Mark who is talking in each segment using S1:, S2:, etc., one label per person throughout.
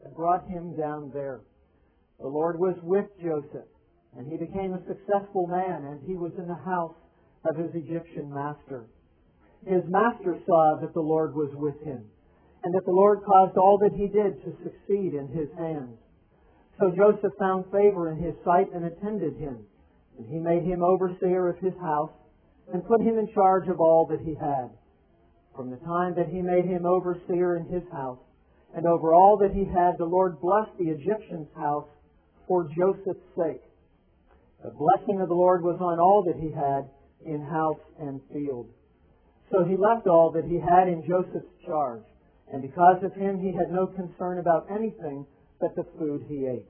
S1: that brought him down there. The Lord was with Joseph, and he became a successful man, and he was in the house of his Egyptian master. His master saw that the Lord was with him, and that the Lord caused all that he did to succeed in his hands. So Joseph found favor in his sight and attended him, and he made him overseer of his house, and put him in charge of all that he had. From the time that he made him overseer in his house, and over all that he had, the Lord blessed the Egyptian's house for Joseph's sake. The blessing of the Lord was on all that he had in house and field. So he left all that he had in Joseph's charge, and because of him he had no concern about anything but the food he ate.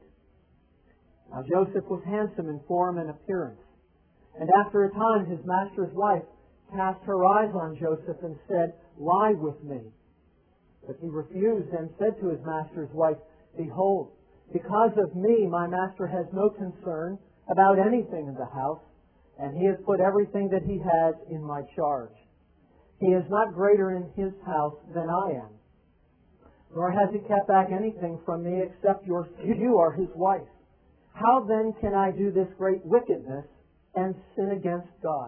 S1: Now Joseph was handsome in form and appearance, and after a time his master's wife cast her eyes on Joseph and said, "Lie with me." But he refused and said to his master's wife, "Behold, because of me my master has no concern about anything in the house, and he has put everything that he has in my charge. He is not greater in his house than I am, nor has he kept back anything from me except you are his wife. How then can I do this great wickedness and sin against God?"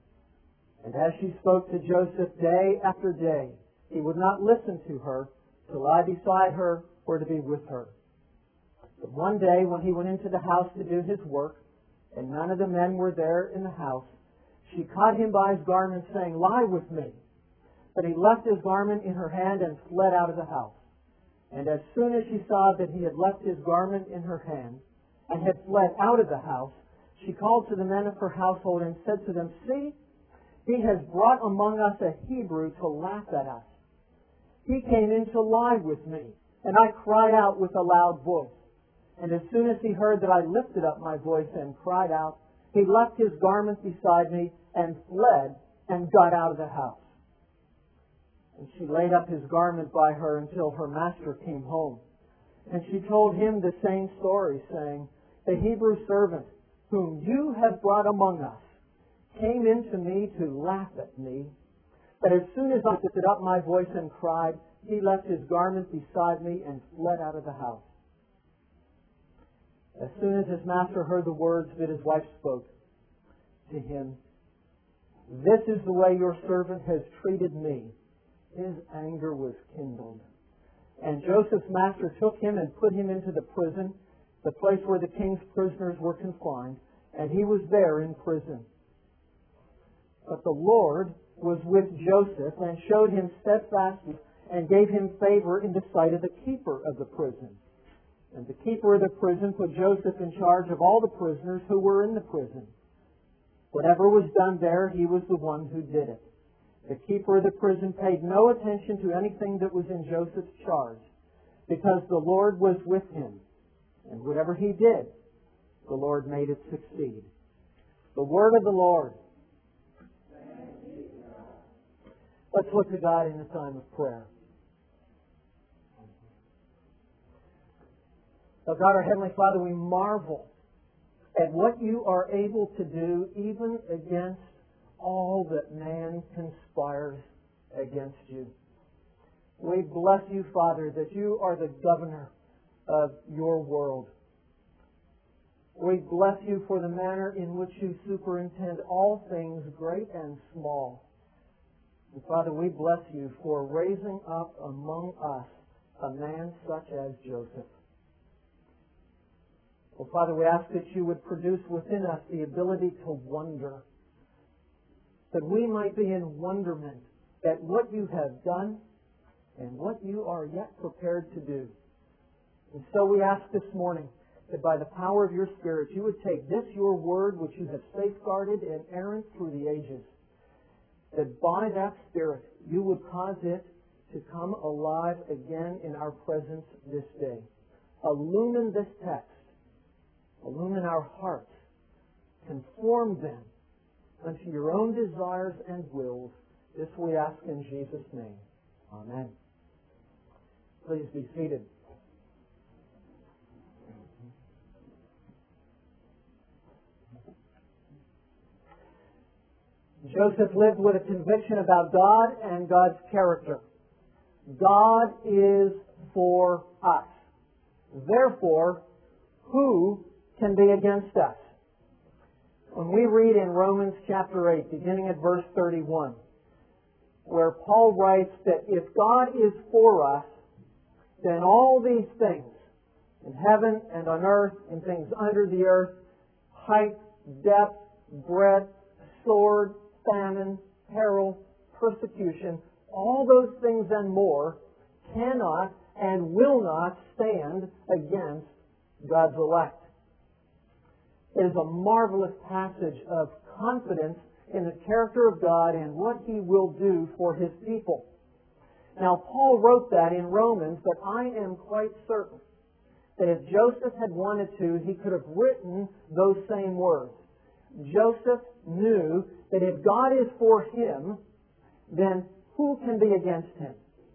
S1: And as she spoke to Joseph day after day, he would not listen to her, to lie beside her, or to be with her. But one day when he went into the house to do his work, and none of the men were there in the house, she caught him by his garment, saying, "Lie with me." But he left his garment in her hand and fled out of the house. And as soon as she saw that he had left his garment in her hand and had fled out of the house, she called to the men of her household and said to them, "See, he has brought among us a Hebrew to laugh at us. He came in to lie with me, and I cried out with a loud voice. And as soon as he heard that I lifted up my voice and cried out, he left his garment beside me and fled and got out of the house." And she laid up his garment by her until her master came home. And she told him the same story, saying, "The Hebrew servant whom you have brought among us came in to me to laugh at me. But as soon as I lifted up my voice and cried, he left his garment beside me and fled out of the house." As soon as his master heard the words that his wife spoke to him, "This is the way your servant has treated me," his anger was kindled. And Joseph's master took him and put him into the prison, the place where the king's prisoners were confined, and he was there in prison. But the Lord was with Joseph and showed him steadfastness and gave him favor in the sight of the keeper of the prison. And the keeper of the prison put Joseph in charge of all the prisoners who were in the prison. Whatever was done there, he was the one who did it. The keeper of the prison paid no attention to anything that was in Joseph's charge, because the Lord was with him. And whatever he did, the Lord made it succeed. The word of the Lord. Let's look to God in a time of prayer. Oh God, our Heavenly Father, we marvel at what you are able to do even against all that man conspires against you. We bless you, Father, that you are the governor of your world. We bless you for the manner in which you superintend all things, great and small. And Father, we bless you for raising up among us a man such as Joseph. Well, Father, we ask that you would produce within us the ability to wonder, that we might be in wonderment at what you have done and what you are yet prepared to do. And so we ask this morning that by the power of your Spirit, you would take this, your word, which you have safeguarded and inerrant through the ages, that by that Spirit, you would cause it to come alive again in our presence this day. Illumine this text. Illumine our hearts. Conform them unto your own desires and wills. This we ask in Jesus' name. Amen. Please be seated. Joseph lived with a conviction about God and God's character. God is for us. Therefore, who can be against us? When we read in Romans chapter 8, beginning at verse 31, where Paul writes that if God is for us, then all these things in heaven and on earth and things under the earth, height, depth, breadth, sword, famine, peril, persecution, all those things and more cannot and will not stand against God's elect. It is a marvelous passage of confidence in the character of God and what He will do for His people. Now, Paul wrote that in Romans, but I am quite certain that if Joseph had wanted to, he could have written those same words. Joseph knew that if God is for him, then who can be against him?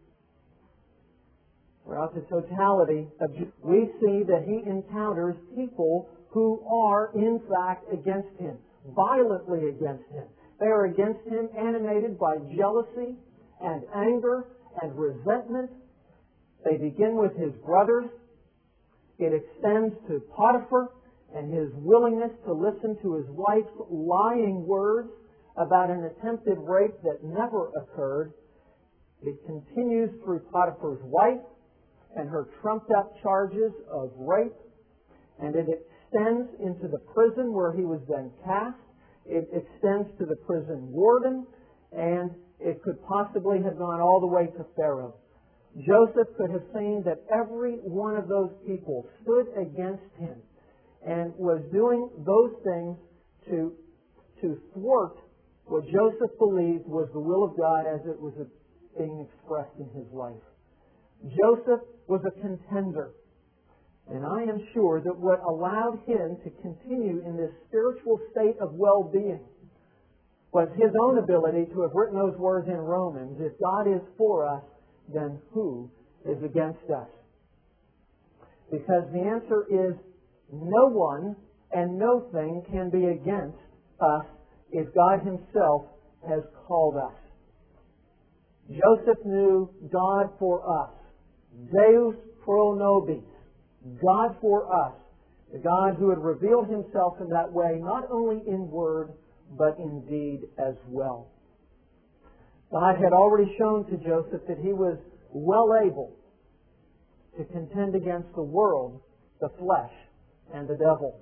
S1: Throughout the totality of Jesus, we see that he encounters people who are in fact against him, violently against him. They are against him animated by jealousy and anger and resentment. They begin with his brothers. It extends to Potiphar and his willingness to listen to his wife's lying words about an attempted rape that never occurred. It continues through Potiphar's wife and her trumped-up charges of rape, and it extends into the prison where he was then cast. It extends to the prison warden, and it could possibly have gone all the way to Pharaoh. Joseph could have seen that every one of those people stood against him and was doing those things to thwart what Joseph believed was the will of God as it was being expressed in his life. Joseph was a contender. And I am sure that what allowed him to continue in this spiritual state of well-being was his own ability to have written those words in Romans, if God is for us, then who is against us? Because the answer is no one and no thing can be against us if God Himself has called us. Joseph knew God for us. Deus pro nobis. God for us. The God who had revealed Himself in that way, not only in word, but in deed as well. God had already shown to Joseph that he was well able to contend against the world, the flesh, and the devil.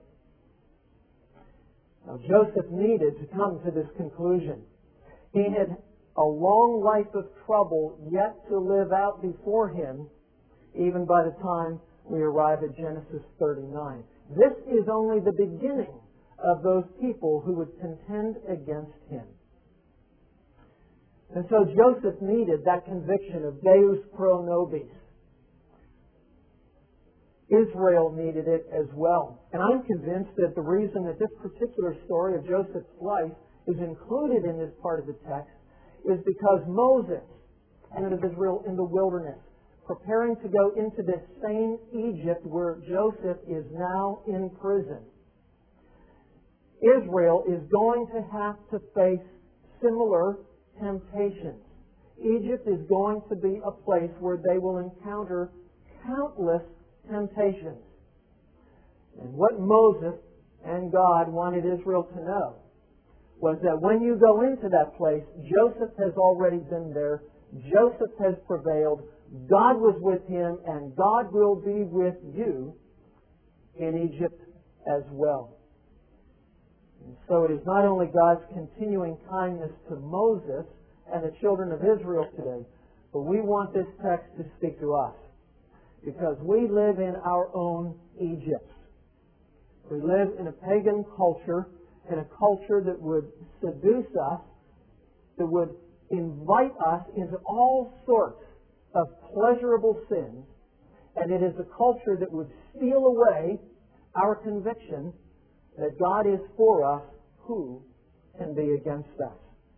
S1: Now, Joseph needed to come to this conclusion. He had a long life of trouble yet to live out before him, even by the time we arrive at Genesis 39. This is only the beginning of those people who would contend against him. And so Joseph needed that conviction of Deus pro nobis. Israel needed it as well. And I'm convinced that the reason that this particular story of Joseph's life is included in this part of the text is because Moses and Israel in the wilderness, preparing to go into this same Egypt where Joseph is now in prison. Israel is going to have to face similar temptations. Egypt is going to be a place where they will encounter countless temptations. And what Moses and God wanted Israel to know was that when you go into that place, Joseph has already been there. Joseph has prevailed. God was with him, and God will be with you in Egypt as well. And so it is not only God's continuing kindness to Moses and the children of Israel today, but we want this text to speak to us. Because we live in our own Egypt. We live in a pagan culture, in a culture that would seduce us, that would invite us into all sorts of pleasurable sins, and it is a culture that would steal away our conviction that God is for us, who can be against us?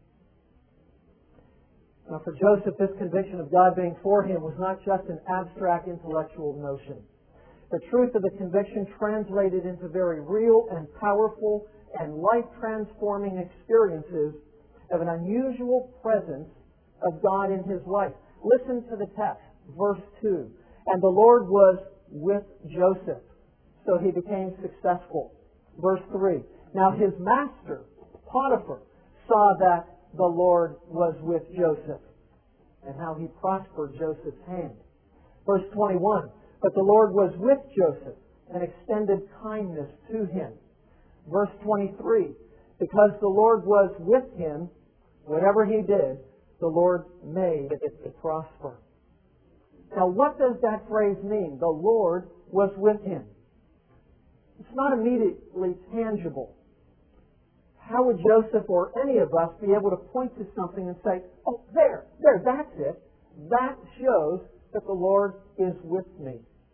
S1: Now, for Joseph, this conviction of God being for him was not just an abstract intellectual notion. The truth of the conviction translated into very real and powerful and life-transforming experiences of an unusual presence of God in his life. Listen to the text, verse 2. And the Lord was with Joseph, so he became successful. Verse 3. Now his master, Potiphar, saw that the Lord was with Joseph, and how he prospered Joseph's hand. Verse 21. But the Lord was with Joseph and extended kindness to him. Verse 23. Because the Lord was with him, whatever he did, the Lord made it to prosper. Now, what does that phrase mean? The Lord was with him. It's not immediately tangible. How would Joseph or any of us be able to point to something and say, oh, there, that's it. That shows that the Lord is with me.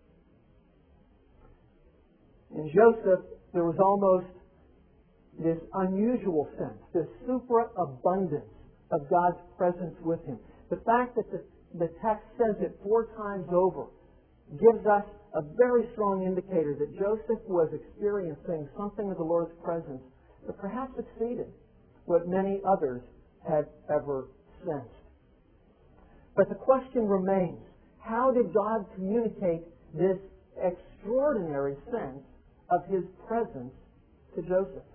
S1: In Joseph, there was almost this unusual sense, this superabundance of God's presence with him. The fact that the text says it 4 times over gives us a very strong indicator that Joseph was experiencing something of the Lord's presence that perhaps exceeded what many others had ever sensed. But the question remains, how did God communicate this extraordinary sense of his presence to Joseph?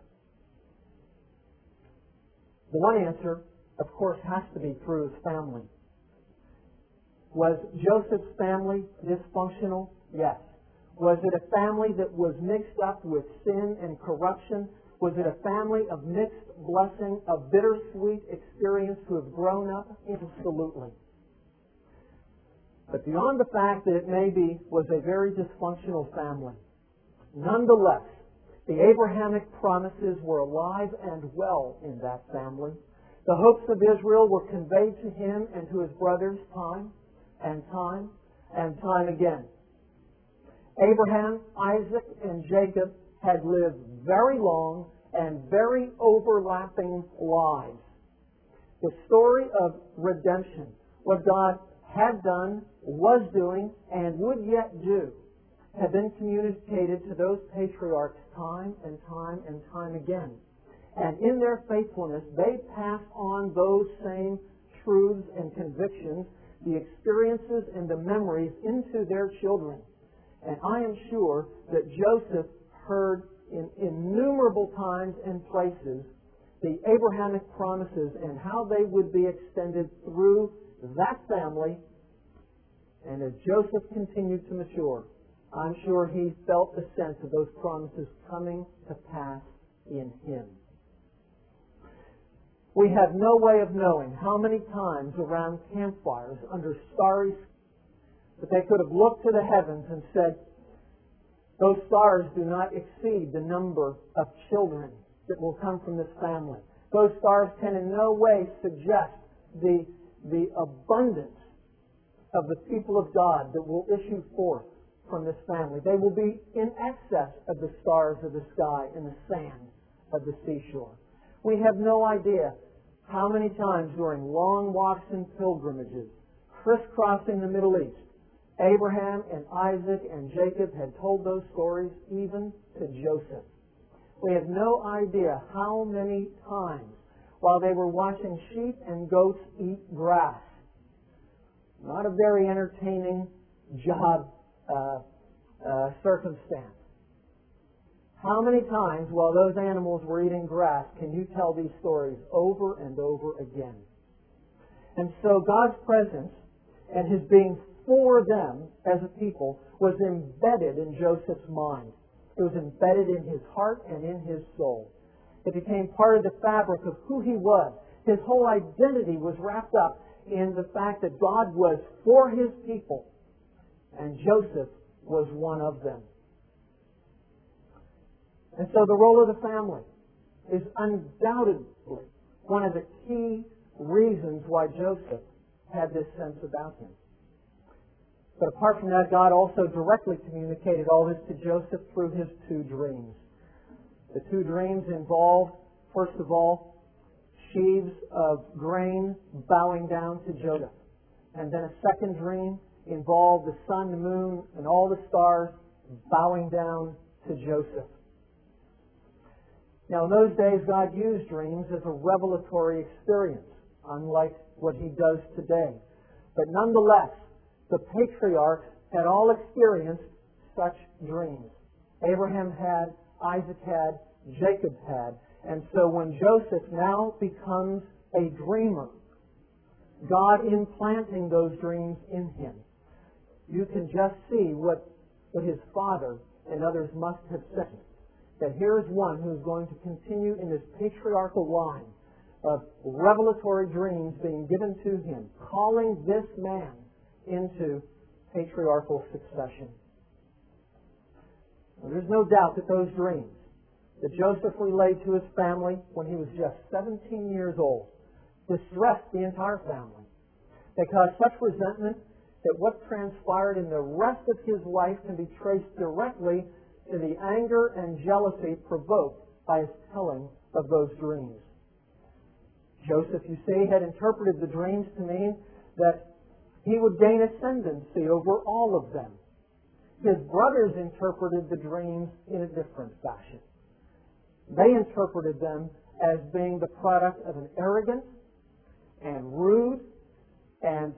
S1: The one answer, of course, has to be through his family. Was Joseph's family dysfunctional? Yes. Was it a family that was mixed up with sin and corruption? Was it a family of mixed blessing, of bittersweet experience who have grown up? Absolutely. But beyond the fact that it maybe was a very dysfunctional family, nonetheless, the Abrahamic promises were alive and well in that family. The hopes of Israel were conveyed to him and to his brothers time and time and time again. Abraham, Isaac, and Jacob had lived very long and very overlapping lives. The story of redemption, what God had done, was doing, and would yet do, had been communicated to those patriarchs time and time and time again. And in their faithfulness, they passed on those same truths and convictions, the experiences and the memories into their children. And I am sure that Joseph heard in innumerable times and places the Abrahamic promises and how they would be extended through that family. And as Joseph continued to mature, I'm sure he felt the sense of those promises coming to pass in him. We have no way of knowing how many times around campfires under starry skies that they could have looked to the heavens and said, those stars do not exceed the number of children that will come from this family. Those stars can in no way suggest the abundance of the people of God that will issue forth from this family. They will be in excess of the stars of the sky and the sand of the seashore. We have no idea how many times during long walks and pilgrimages, crisscrossing the Middle East, Abraham and Isaac and Jacob had told those stories even to Joseph. We have no idea how many times while they were watching sheep and goats eat grass. Not a very entertaining job circumstance. How many times while those animals were eating grass can you tell these stories over and over again? And so God's presence and his being for them as a people was embedded in Joseph's mind. It was embedded in his heart and in his soul. It became part of the fabric of who he was. His whole identity was wrapped up in the fact that God was for his people, and Joseph was one of them. And so the role of the family is undoubtedly one of the key reasons why Joseph had this sense about him. But apart from that, God also directly communicated all this to Joseph through his 2 dreams. The 2 dreams involved, first of all, sheaves of grain bowing down to Joseph. And then a second dream involved the sun, the moon, and all the stars bowing down to Joseph. Now, in those days, God used dreams as a revelatory experience, unlike what he does today. But nonetheless, the patriarchs had all experienced such dreams. Abraham had, Isaac had, Jacob had. And so when Joseph now becomes a dreamer, God implanting those dreams in him, you can just see what his father and others must have said. That here is one who is going to continue in this patriarchal line of revelatory dreams being given to him, calling this man into patriarchal succession. Well, there's no doubt that those dreams that Joseph relayed to his family when he was just 17 years old distressed the entire family. They caused such resentment that what transpired in the rest of his life can be traced directly to the anger and jealousy provoked by his telling of those dreams. Joseph, you see, had interpreted the dreams to mean that he would gain ascendancy over all of them. His brothers interpreted the dreams in a different fashion. They interpreted them as being the product of an arrogant and rude and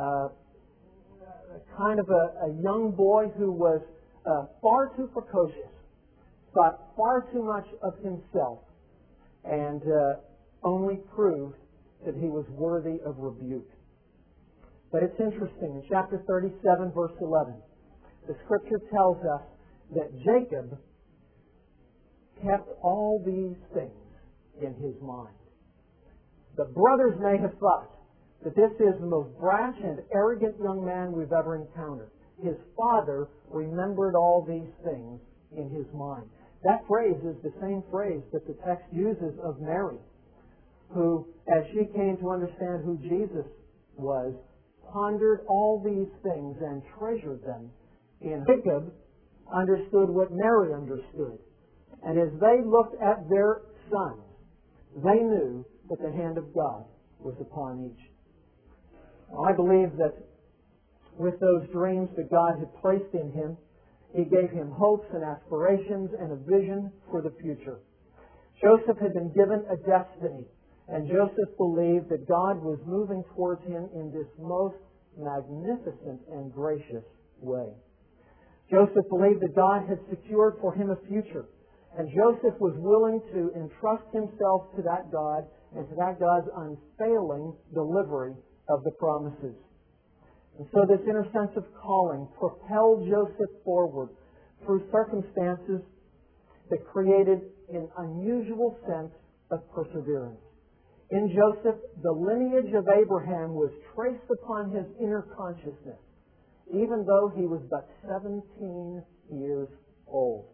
S1: kind of a young boy who was far too precocious, thought far too much of himself, and only proved that he was worthy of rebuke. But it's interesting. In chapter 37, verse 11, the Scripture tells us that Jacob kept all these things in his mind. The brothers may have thought that this is the most brash and arrogant young man we've ever encountered. His father remembered all these things in his mind. That phrase is the same phrase that the text uses of Mary, who, as she came to understand who Jesus was, pondered all these things and treasured them. And Jacob understood what Mary understood. And as they looked at their sons, they knew that the hand of God was upon each. Now, I believe that with those dreams that God had placed in him, He gave him hopes and aspirations and a vision for the future. Joseph had been given a destiny, and Joseph believed that God was moving towards him in this most magnificent and gracious way. Joseph believed that God had secured for him a future, and Joseph was willing to entrust himself to that God and to that God's unfailing delivery of the promises. And so this inner sense of calling propelled Joseph forward through circumstances that created an unusual sense of perseverance. In Joseph, the lineage of Abraham was traced upon his inner consciousness, even though he was but 17 years old.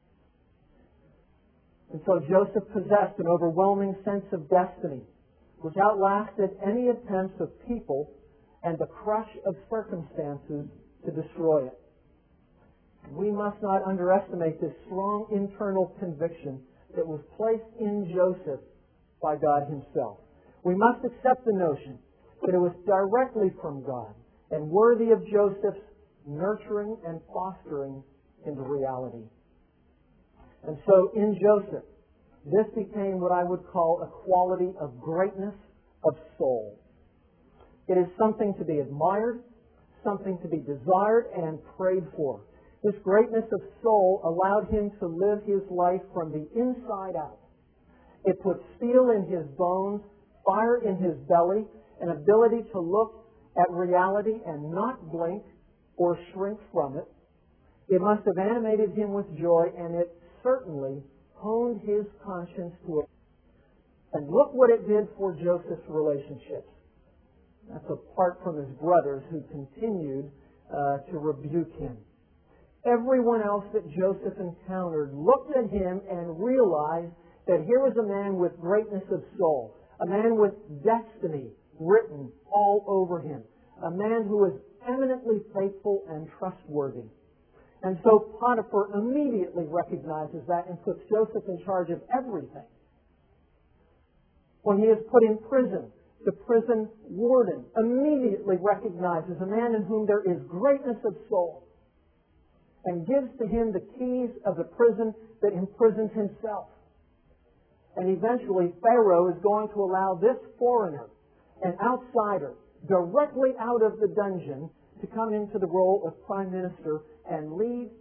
S1: And so Joseph possessed an overwhelming sense of destiny, which outlasted any attempts of people and the crush of circumstances to destroy it. We must not underestimate this strong internal conviction that was placed in Joseph by God Himself. We must accept the notion that it was directly from God and worthy of Joseph's nurturing and fostering into reality. And so in Joseph, this became what I would call a quality of greatness of soul. It is something to be admired, something to be desired and prayed for. This greatness of soul allowed him to live his life from the inside out. It put steel in his bones, fire in his belly, an ability to look at reality and not blink or shrink from it. It must have animated him with joy, and it certainly honed his conscience to it. And look what it did for Joseph's relationships. That's apart from his brothers who continued to rebuke him. Everyone else that Joseph encountered looked at him and realized that here was a man with greatness of soul, a man with destiny written all over him, a man who was eminently faithful and trustworthy. And so Potiphar immediately recognizes that and puts Joseph in charge of everything. When he is put in prison, the prison warden immediately recognizes a man in whom there is greatness of soul and gives to him the keys of the prison that imprisons himself. And eventually Pharaoh is going to allow this foreigner, an outsider, directly out of the dungeon to come into the role of prime minister and lead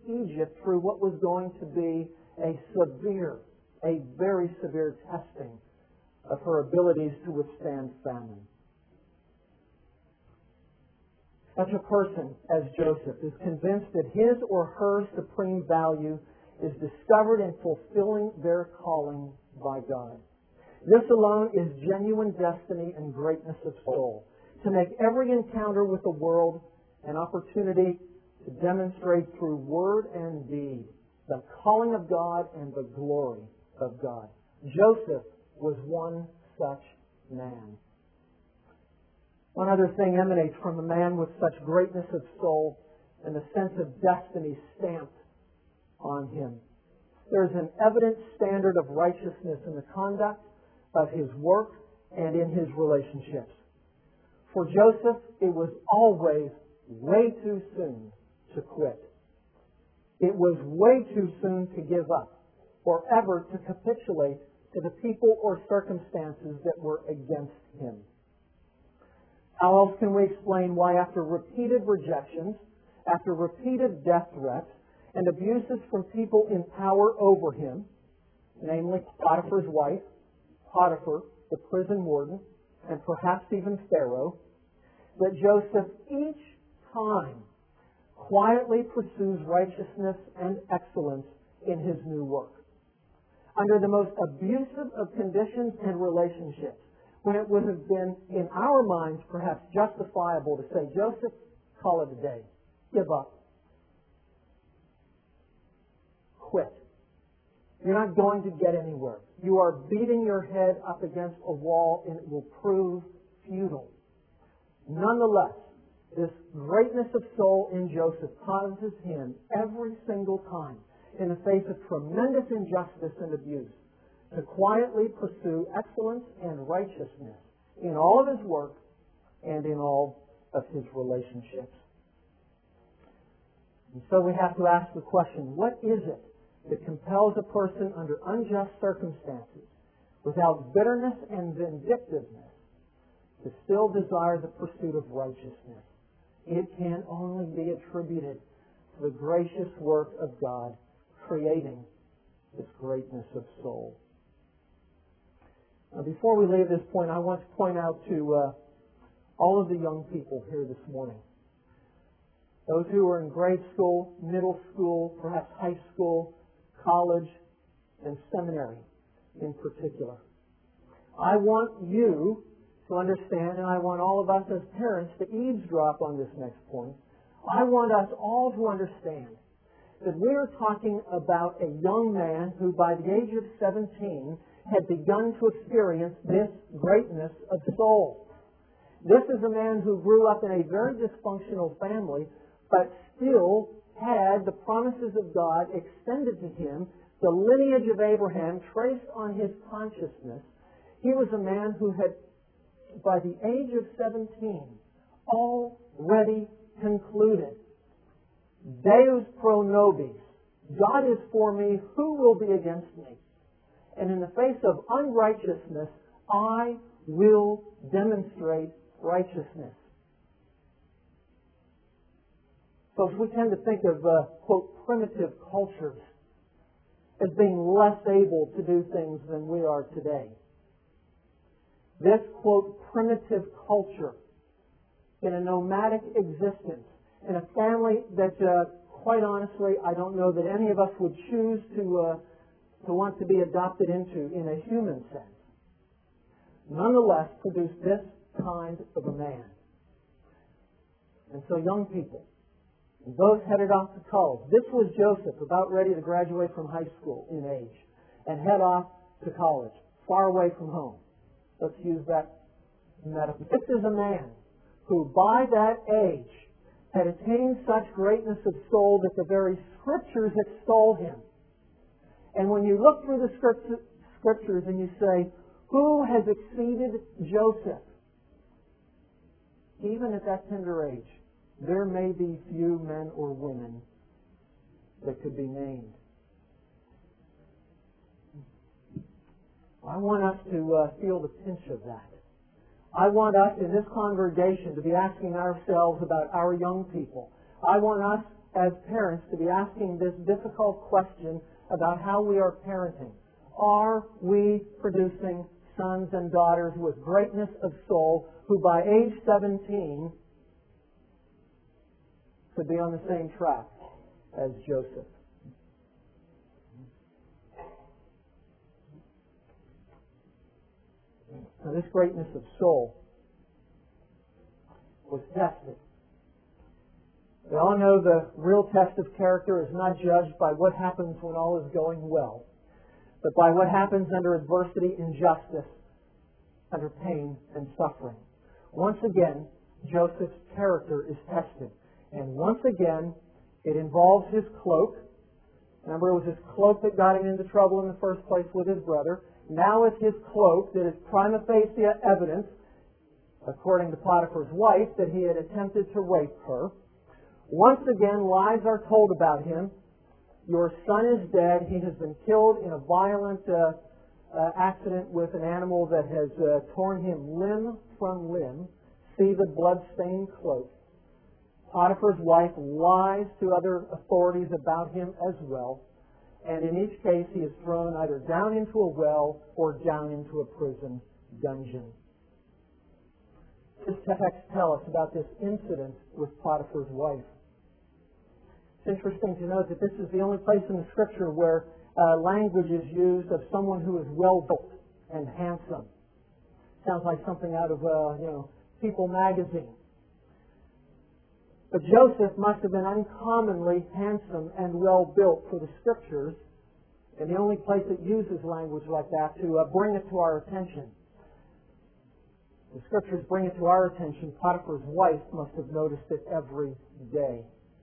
S1: Egypt through what was going to be a very severe testing of her abilities to withstand famine. Such a person as Joseph is convinced that his or her supreme value is discovered in fulfilling their calling by God. This alone is genuine destiny and greatness of soul, to make every encounter with the world an opportunity to demonstrate through word and deed the calling of God and the glory of God. Joseph was one such man. One other thing emanates from a man with such greatness of soul and the sense of destiny stamped on him. There's an evident standard of righteousness in the conduct of his work and in his relationships. For Joseph, it was always way too soon to quit. It was way too soon to give up or ever to capitulate to the people or circumstances that were against him. How else can we explain why after repeated rejections, after repeated death threats, and abuses from people in power over him, namely Potiphar's wife, Potiphar, the prison warden, and perhaps even Pharaoh, that Joseph each time quietly pursues righteousness and excellence in his new work. Under the most abusive of conditions and relationships, when it would have been, in our minds, perhaps justifiable to say, Joseph, call it a day. Give up. Quit. You're not going to get anywhere. You are beating your head up against a wall and it will prove futile. Nonetheless, this greatness of soul in Joseph causes him every single time, in the face of tremendous injustice and abuse, to quietly pursue excellence and righteousness in all of his work and in all of his relationships. And so we have to ask the question, what is it that compels a person under unjust circumstances, without bitterness and vindictiveness, to still desire the pursuit of righteousness? It can only be attributed to the gracious work of God creating this greatness of soul. Now, before we leave this point, I want to point out to all of the young people here this morning, those who are in grade school, middle school, perhaps high school, college, and seminary in particular. I want you to understand, and I want all of us as parents to eavesdrop on this next point. I want us all to understand that we are talking about a young man who by the age of 17 had begun to experience this greatness of soul. This is a man who grew up in a very dysfunctional family, but still had the promises of God extended to him, the lineage of Abraham traced on his consciousness. He was a man who had, by the age of 17, already concluded, Deus pro nobis, God is for me, who will be against me? And in the face of unrighteousness, I will demonstrate righteousness. Folks, we tend to think of, quote, primitive cultures as being less able to do things than we are today. This, quote, primitive culture in a nomadic existence, in a family that, quite honestly, I don't know that any of us would choose to want to be adopted into in a human sense, nonetheless produced this kind of a man. And so young people, those headed off to college, this was Joseph, about ready to graduate from high school in age and head off to college, far away from home. Let's use that metaphor. This is a man who by that age had attained such greatness of soul that the very Scriptures extol him. And when you look through the Scriptures and you say, who has exceeded Joseph? Even at that tender age, there may be few men or women that could be named. I want us to feel the pinch of that. I want us in this congregation to be asking ourselves about our young people. I want us as parents to be asking this difficult question about how we are parenting. Are we producing sons and daughters with greatness of soul who by age 17 could be on the same track as Joseph? Now, this greatness of soul was tested. We all know the real test of character is not judged by what happens when all is going well, but by what happens under adversity, injustice, under pain and suffering. Once again, Joseph's character is tested. And once again, it involves his cloak. Remember, it was his cloak that got him into trouble in the first place with his brother. Now it's his cloak that is prima facie evidence, according to Potiphar's wife, that he had attempted to rape her. Once again, lies are told about him. Your son is dead. He has been killed in a violent accident with an animal that has torn him limb from limb. See the blood-stained cloak. Potiphar's wife lies to other authorities about him as well. And in each case, he is thrown either down into a well or down into a prison dungeon. This text tells us about this incident with Potiphar's wife. It's interesting to note that this is the only place in the Scripture where language is used of someone who is well-built and handsome. Sounds like something out of, People magazine. But Joseph must have been uncommonly handsome and well-built for the Scriptures, and the only place that uses language like that to bring it to our attention. The Scriptures bring it to our attention. Potiphar's wife must have noticed it every day.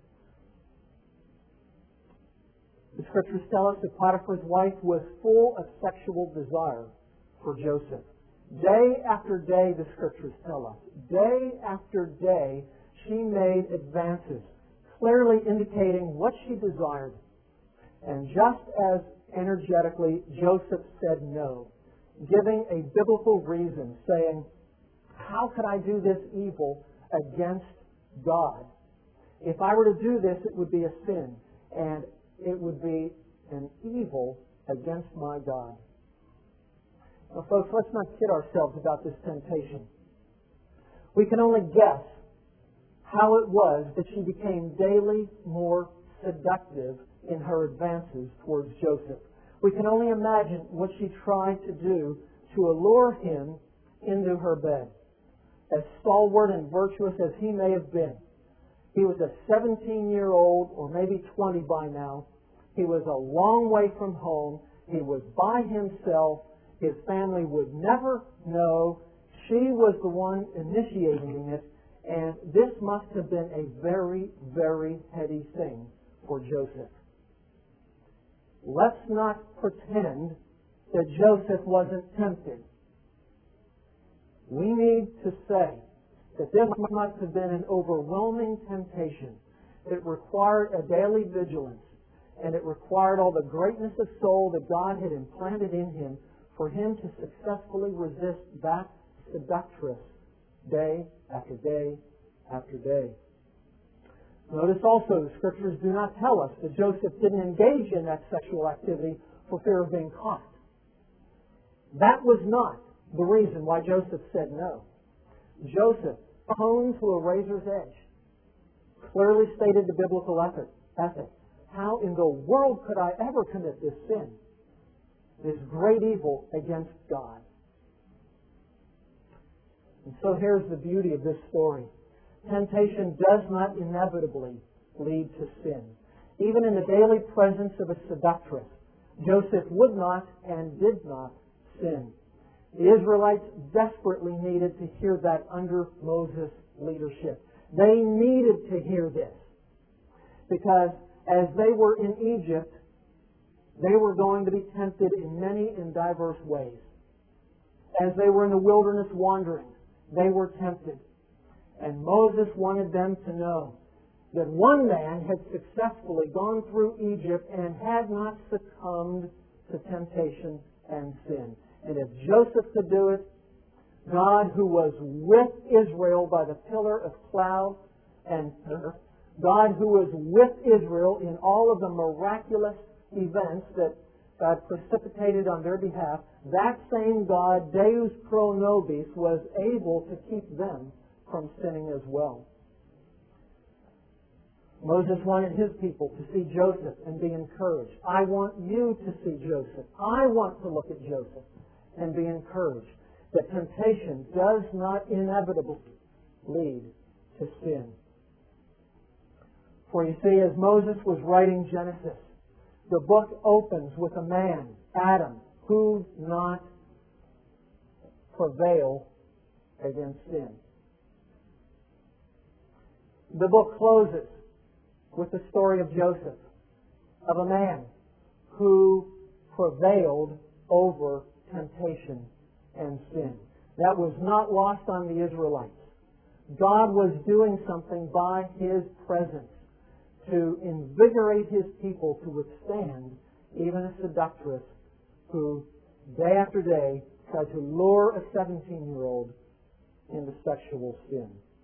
S1: The Scriptures tell us that Potiphar's wife was full of sexual desire for Joseph. Day after day, the Scriptures tell us, day after day, she made advances, clearly indicating what she desired. And just as energetically, Joseph said no, giving a biblical reason, saying, how could I do this evil against God? If I were to do this, it would be a sin, and it would be an evil against my God. Now, folks, let's not kid ourselves about this temptation. We can only guess how it was that she became daily more seductive in her advances towards Joseph. We can only imagine what she tried to do to allure him into her bed. As stalwart and virtuous as he may have been, he was a 17-year-old, or maybe 20 by now. He was a long way from home. He was by himself. His family would never know. She was the one initiating it. And this must have been a very, very heady thing for Joseph. Let's not pretend that Joseph wasn't tempted. We need to say that this must have been an overwhelming temptation. It required a daily vigilance, and it required all the greatness of soul that God had implanted in him for him to successfully resist that seductress day after day after day. Notice also the Scriptures do not tell us that Joseph didn't engage in that sexual activity for fear of being caught. That was not the reason why Joseph said no. Joseph, honed to a razor's edge, clearly stated the biblical ethic. How in the world could I ever commit this sin, this great evil against God? And so here's the beauty of this story. Temptation does not inevitably lead to sin. Even in the daily presence of a seductress, Joseph would not and did not sin. The Israelites desperately needed to hear that under Moses' leadership. They needed to hear this because as they were in Egypt, they were going to be tempted in many and diverse ways. As they were in the wilderness wanderings, they were tempted. And Moses wanted them to know that one man had successfully gone through Egypt and had not succumbed to temptation and sin. And if Joseph could do it, God, who was with Israel by the pillar of cloud and God who was with Israel in all of the miraculous events that God precipitated on their behalf, that same God, Deus pro nobis, was able to keep them from sinning as well. Moses wanted his people to see Joseph and be encouraged. I want you to see Joseph. I want to look at Joseph and be encouraged that temptation does not inevitably lead to sin. For you see, as Moses was writing Genesis, the book opens with a man, Adam, who did not prevail against sin. The book closes with the story of Joseph, of a man who prevailed over temptation and sin. That was not lost on the Israelites. God was doing something by His presence to invigorate His people to withstand even a seductress who, day after day, tried to lure a 17-year-old into sexual sin.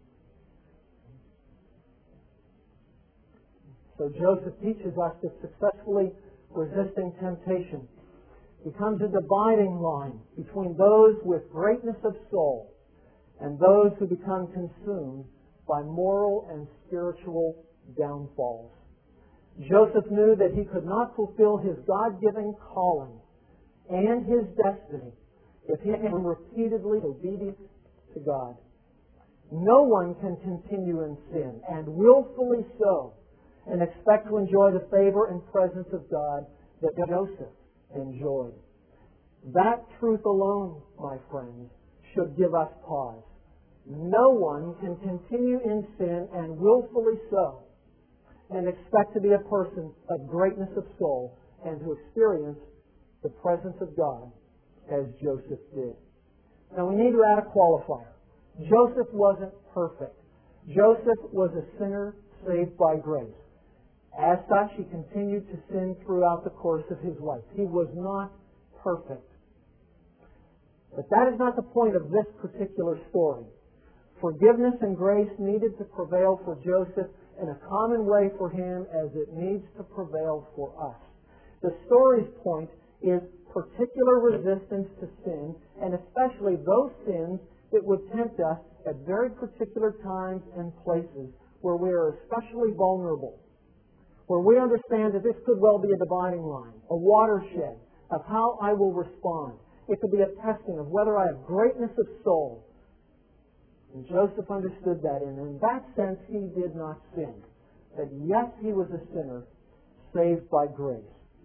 S1: So Joseph teaches us that successfully resisting temptation becomes a dividing line between those with greatness of soul and those who become consumed by moral and spiritual downfalls. Joseph knew that he could not fulfill his God-given calling and his destiny if he had repeatedly obedient to God. No one can continue in sin, and willfully so, and expect to enjoy the favor and presence of God that Joseph enjoyed. That truth alone, my friends, should give us pause. No one can continue in sin and willfully so, and expect to be a person of greatness of soul and to experience the presence of God as Joseph did. Now we need to add a qualifier. Joseph wasn't perfect. Joseph was a sinner saved by grace. As such, he continued to sin throughout the course of his life. He was not perfect. But that is not the point of this particular story. Forgiveness and grace needed to prevail for Joseph in a common way for him as it needs to prevail for us. The story's point is particular resistance to sin, and especially those sins that would tempt us at very particular times and places where we are especially vulnerable, where we understand that this could well be a dividing line, a watershed of how I will respond. It could be a testing of whether I have greatness of soul. And Joseph understood that, and in that sense he did not sin. That yes, he was a sinner, saved by grace.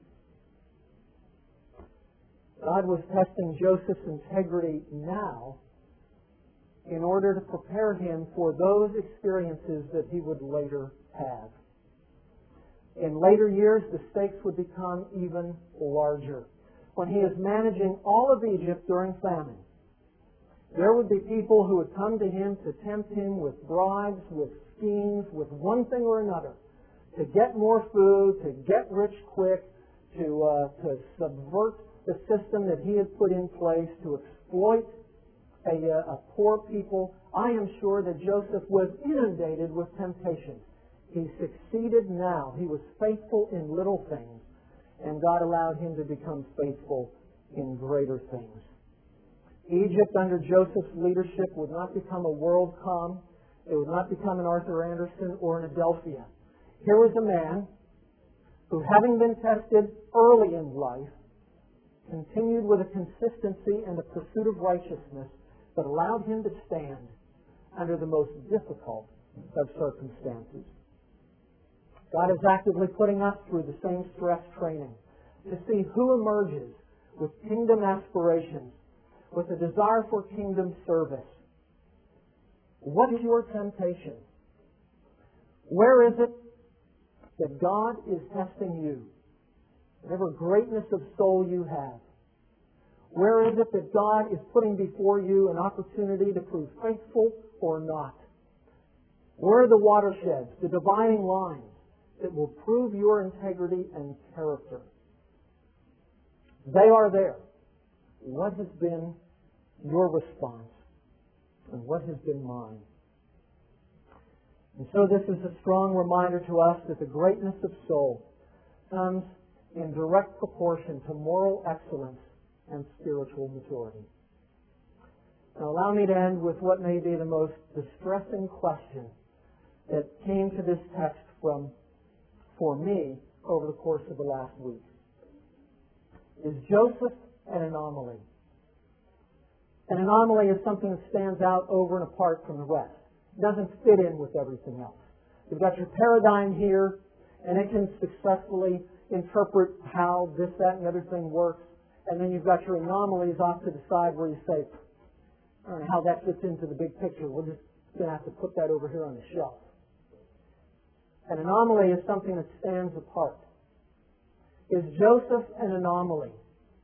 S1: God was testing Joseph's integrity now in order to prepare him for those experiences that he would later have. In later years, the stakes would become even larger. When he is managing all of Egypt during famine, there would be people who would come to him to tempt him with bribes, with schemes, with one thing or another, to get more food, to get rich quick, to subvert the system that he had put in place, to exploit a poor people. I am sure that Joseph was inundated with temptation. He succeeded now. He was faithful in little things, and God allowed him to become faithful in greater things. Egypt under Joseph's leadership would not become a WorldCom. It would not become an Arthur Andersen or an Adelphia. Here was a man who, having been tested early in life, continued with a consistency and a pursuit of righteousness that allowed him to stand under the most difficult of circumstances. God is actively putting us through the same stress training to see who emerges with kingdom aspirations, with a desire for kingdom service. What is your temptation? Where is it that God is testing you? Whatever greatness of soul you have. Where is it that God is putting before you an opportunity to prove faithful or not? Where are the watersheds, the dividing lines that will prove your integrity and character? They are there. What has been your response? And what has been mine? And so this is a strong reminder to us that the greatness of soul comes in direct proportion to moral excellence and spiritual maturity. Now allow me to end with what may be the most distressing question that came to this text for me over the course of the last week. Is Joseph an anomaly? An anomaly is something that stands out over and apart from the rest. It doesn't fit in with everything else. You've got your paradigm here, and it can successfully interpret how this, that, and the other thing works. And then you've got your anomalies off to the side where you say, I don't know how that fits into the big picture. We're just going to have to put that over here on the shelf. An anomaly is something that stands apart. Is Joseph an anomaly?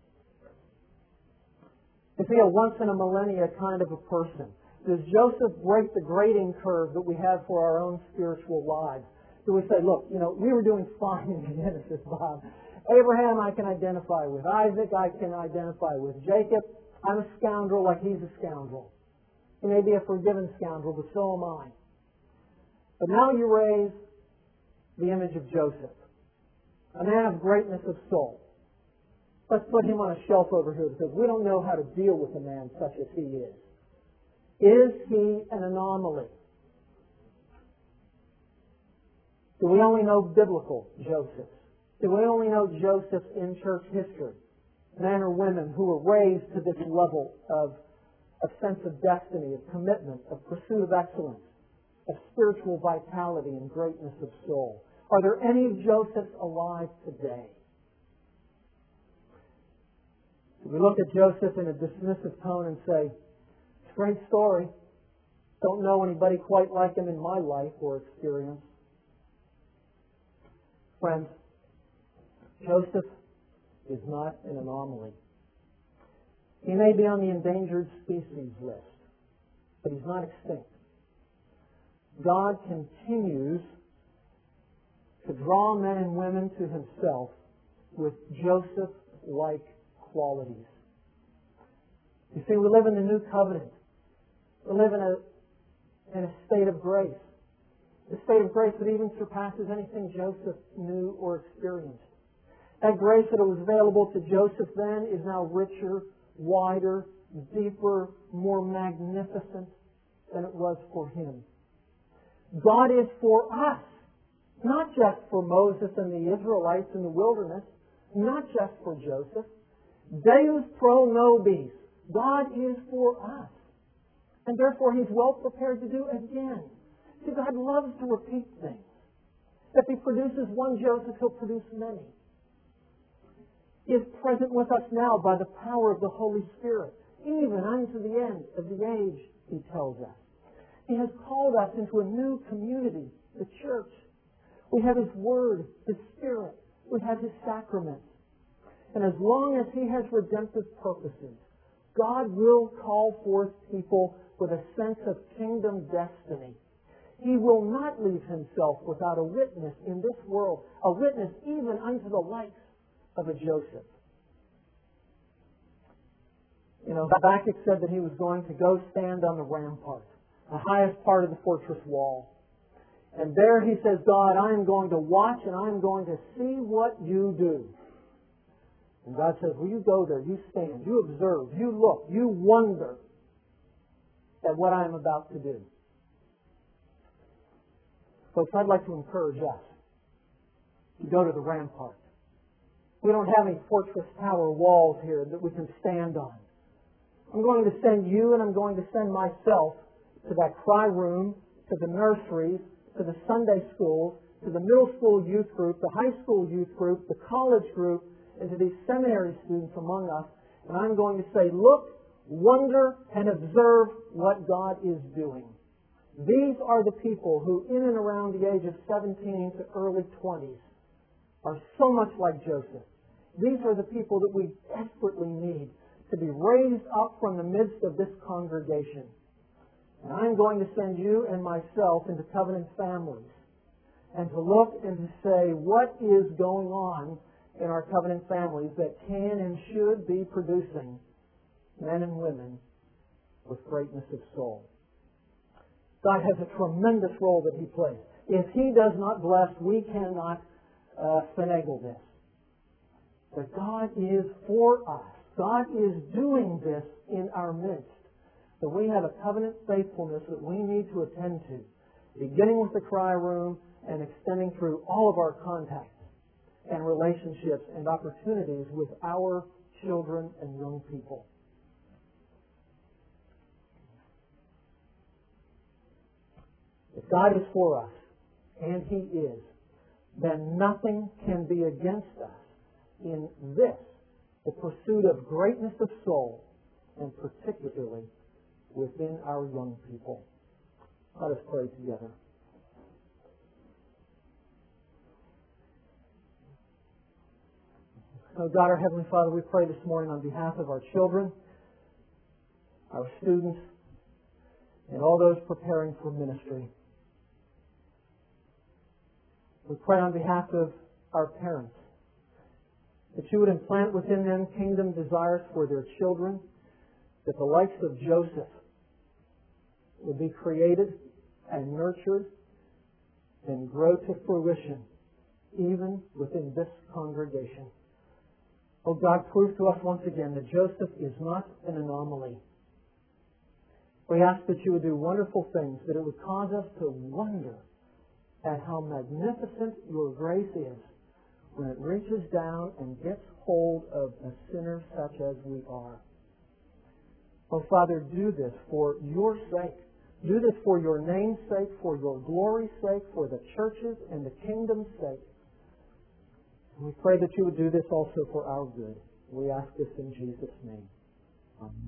S1: Is he a once-in-a-millennia kind of a person? Does Joseph break the grading curve that we have for our own spiritual lives? Do we say, look, we were doing fine in Genesis, Bob. Abraham I can identify with. Isaac I can identify with. Jacob, I'm a scoundrel like he's a scoundrel. He may be a forgiven scoundrel, but so am I. But now you raise the image of Joseph, a man of greatness of soul. Let's put him on a shelf over here because we don't know how to deal with a man such as he is. Is he an anomaly? Do we only know biblical Josephs? Do we only know Joseph in church history? Men or women who were raised to this level of a sense of destiny, of commitment, of pursuit of excellence, of spiritual vitality and greatness of soul. Are there any Josephs alive today? We look at Joseph in a dismissive tone and say, it's a great story. Don't know anybody quite like him in my life or experience. Friends, Joseph is not an anomaly. He may be on the endangered species list, but he's not extinct. God continues to draw men and women to himself with Joseph-like qualities. You see, we live in the new covenant. We live in a state of grace. A state of grace that even surpasses anything Joseph knew or experienced. That grace that was available to Joseph then is now richer, wider, deeper, more magnificent than it was for him. God is for us, not just for Moses and the Israelites in the wilderness, not just for Joseph. Deus pro nobis. God is for us. And therefore He's well prepared to do again. See, God loves to repeat things. If He produces one Joseph, He'll produce many. He is present with us now by the power of the Holy Spirit, even unto the end of the age, He tells us. He has called us into a new community, the church. We have His Word, His Spirit. We have His sacraments. And as long as He has redemptive purposes, God will call forth people with a sense of kingdom destiny. He will not leave Himself without a witness in this world, a witness even unto the likes of a Joseph. Habakkuk said that he was going to go stand on the rampart, the highest part of the fortress wall. And there he says, God, I am going to watch and I am going to see what you do. And God says, well, you go there, you stand, you observe, you look, you wonder at what I am about to do. Folks, I'd like to encourage us to go to the rampart. We don't have any fortress tower walls here that we can stand on. I'm going to send you and I'm going to send myself to that cry room, to the nurseries, to the Sunday schools, to the middle school youth group, the high school youth group, the college group, and to these seminary students among us. And I'm going to say, look, wonder, and observe what God is doing. These are the people who, in and around the age of 17 to early 20s, are so much like Joseph. These are the people that we desperately need to be raised up from the midst of this congregation. And I'm going to send you and myself into covenant families and to look and to say what is going on in our covenant families that can and should be producing men and women with greatness of soul. God has a tremendous role that He plays. If He does not bless, we cannot finagle this. But God is for us. God is doing this in our midst. So we have a covenant faithfulness that we need to attend to, beginning with the cry room and extending through all of our contacts and relationships and opportunities with our children and young people. If God is for us, and He is, then nothing can be against us in this, the pursuit of greatness of soul, and particularly within our young people. Let us pray together. Oh God, our Heavenly Father, we pray this morning on behalf of our children, our students, and all those preparing for ministry. We pray on behalf of our parents that You would implant within them kingdom desires for their children, that the likes of Joseph would be created and nurtured and grow to fruition even within this congregation. Oh God, prove to us once again that Joseph is not an anomaly. We ask that You would do wonderful things, that it would cause us to wonder at how magnificent Your grace is when it reaches down and gets hold of a sinner such as we are. Oh Father, do this for Your sake. Do this for Your name's sake, for Your glory's sake, for the church's and the kingdom's sake. And we pray that You would do this also for our good. We ask this in Jesus' name. Amen.